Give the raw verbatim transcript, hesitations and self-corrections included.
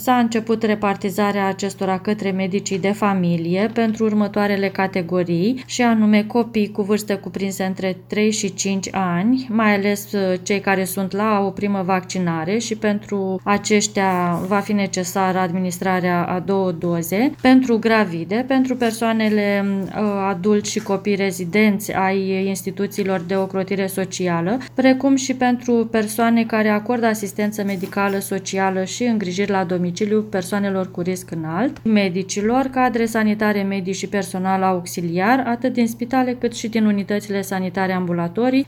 S-a început repartizarea acestora către medicii de familie pentru următoarele categorii, și anume copii cu vârste cuprinse între trei și cinci ani, mai ales cei care sunt la o primă vaccinare, și pentru aceștia va fi necesară administrarea a două doze, pentru gravide, pentru persoanele adulți și copii rezidenți ai instituțiilor de ocrotire socială, precum și pentru persoane care acordă asistență medicală, socială și îngrijiri la domiciliu persoanelor cu risc înalt, medicilor, cadre sanitare, medici și personal auxiliar, atât din spitale cât și din unitățile sanitare ambulatorii,